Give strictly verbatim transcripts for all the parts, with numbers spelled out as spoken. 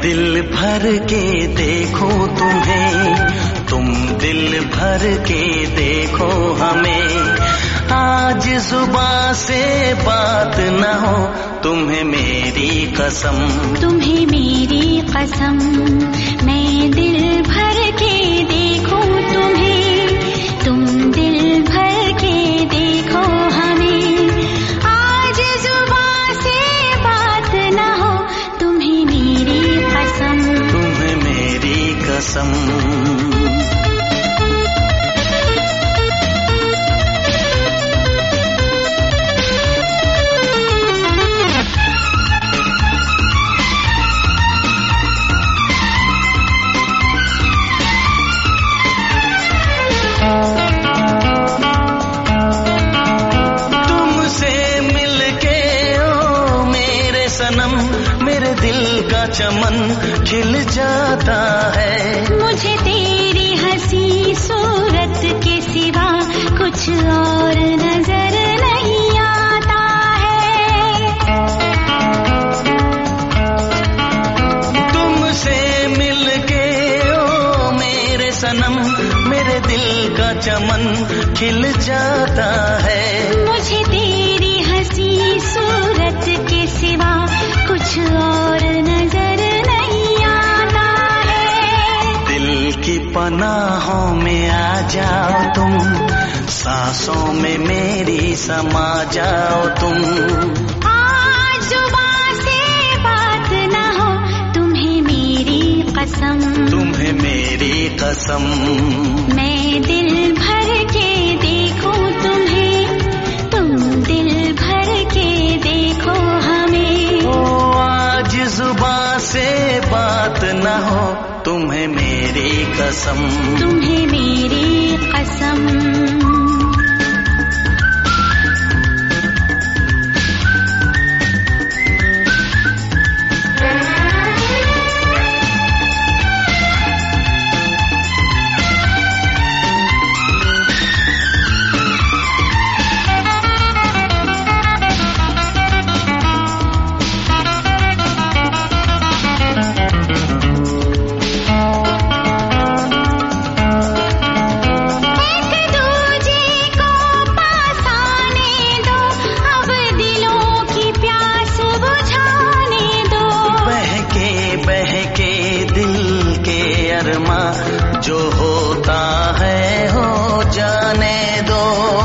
दिल भर के देखूं तुम्हें, तुम दिल भर के देखो हमें। आज जुबां से बात न हो, तुम्हें मेरी कसम, तुम्हें मेरी कसम। मैं दिल भर के देखूं तुम्हें, तुम दिल भर के देखो हमें। आज जुबां से बात न हो, तुम्हें मेरी कसम, तुम्हें मेरी कसम। मेरे दिल का चमन खिल जाता है। मुझे तेरी हंसी सूरत के सिवा कुछ और नजर नहीं आता है। तुमसे मिलके ओ मेरे सनम, मेरे दिल का चमन खिल जाता है। मुझे तेरी हंसी सूरत के सिवा कुछ और नजर नहीं आता है। दिल की पनाहों में आ जाओ तुम, सांसों में मेरी समा जाओ तुम। आज जुबां से बात न हो, तुम्हें मेरी कसम, तुम्हें मेरी कसम। मैं दिल भर के देखूं तुम्हें, तुम दिल भर के देखो हमें। जुबां से बात न हो, तुम्हें मेरी कसम, तुम्हें मेरी कसम। जो होता है हो जाने दो।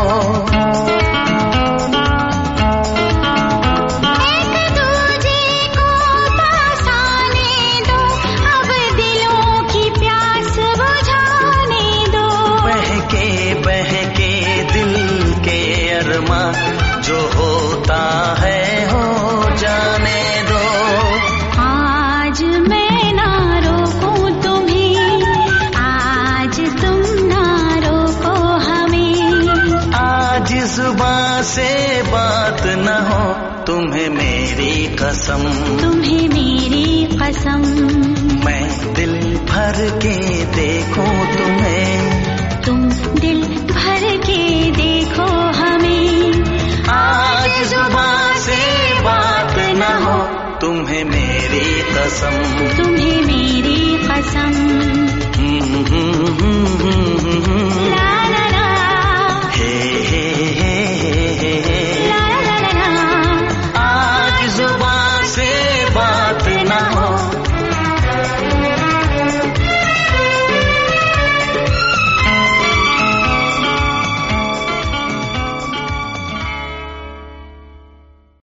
एक दूजे को पास आने दो, अब दिलों की प्यास बुझाने दो। बहके बहके दिल के अरमा, जो होता है हो जाने दो। आज मैं ना रोकूं तुम्हें, आज तुम ना रोको हमें। आज जुबां से बात न हो, तुम्हें मेरी कसम, तुम्हें मेरी कसम। मैं दिल भर के देखूं तुम्हें, तुम दिल भर के देखो हमें। आज जुबां से बात न हो, तुम्हें मेरी कसम, तुम्हें मेरी कसम। ला